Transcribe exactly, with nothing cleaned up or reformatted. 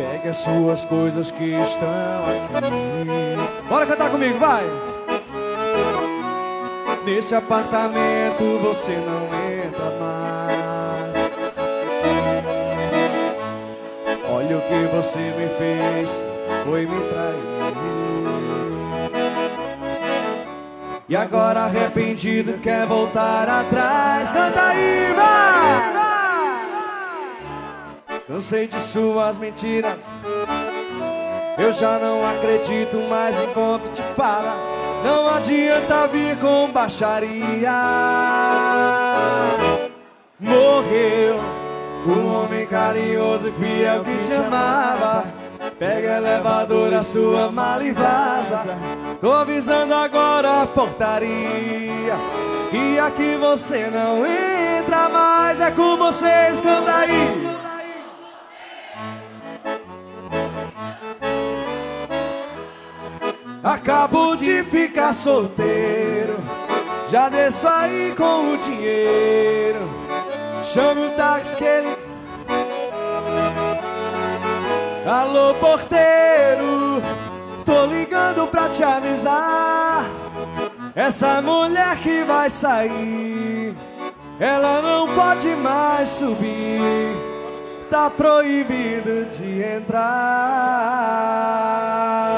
Pegue as suas coisas que estão aqui. Bora cantar comigo, vai! Nesse apartamento você não entra mais. Olha o que você me fez, foi me trair. E agora arrependido quer voltar atrás. Canta aí, vai! Cansei de suas mentiras, eu já não acredito mais em conto de fala. Não adianta vir com baixaria. Morreu um homem carinhoso e fiel que te amava. Pega elevador, a sua mala e vaza. Tô avisando agora a portaria, e aqui você não entra mais. É com vocês, canta aí. Acabo de ficar solteiro, já desço aí com o dinheiro. Chame o táxi que ele... Alô, porteiro, tô ligando pra te avisar. Essa mulher que vai sair, ela não pode mais subir. Tá proibido de entrar.